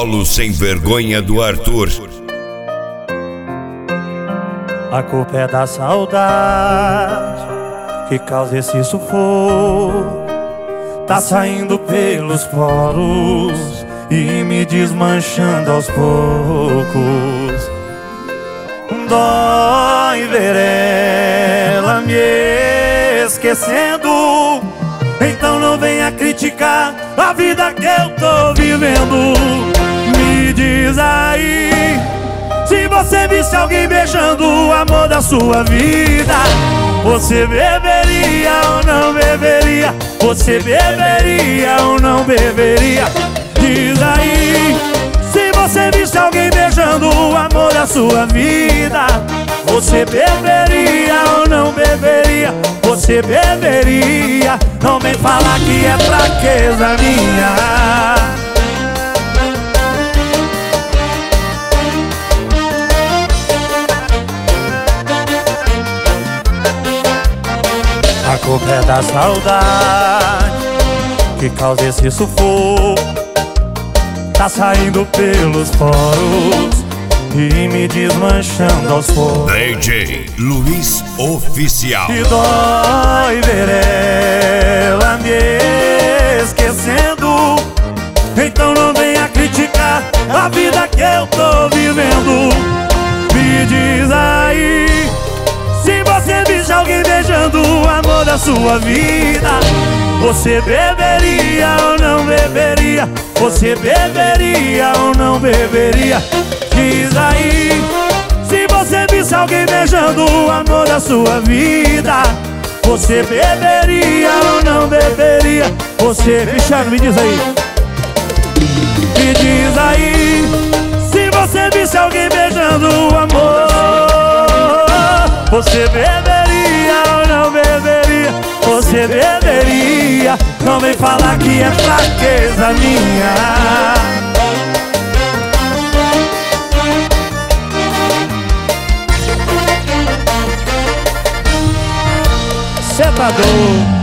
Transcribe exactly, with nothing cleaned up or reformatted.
Solo sem vergonha do Arthur. A culpa é da saudade que causa esse sufoco. Tá saindo pelos poros e me desmanchando aos poucos. Dói ver ela me esquecendo. Então não venha criticar a vida que eu tô vivendo. Me diz aí, se você visse alguém beijando o amor da sua vida, você beberia ou não beberia? Você beberia ou não beberia? Diz aí, se você visse alguém beijando o amor da sua vida, você beberia ou não beberia? Você beberia? Não vem falar que é fraqueza minha. A culpa é da saudade que causa esse sufoco. Tá saindo pelos poros e me desmanchando aos poucos. D J Luiz Oficial. E dói ver ela me esquecendo. Então não venha criticar a vida que eu tô vivendo. Me diz aí, se você visse alguém beijando o amor da sua vida, você beberia ou não beberia? Você beberia ou não beberia? Diz aí, se você visse alguém beijando o amor da sua vida, você beberia ou não beberia? Você, Cristiano, me diz aí. Me diz aí, se você visse alguém beijando o amor, você beberia ou não beberia? Você beberia? Não vem falar que é fraqueza minha. Cê tá doido?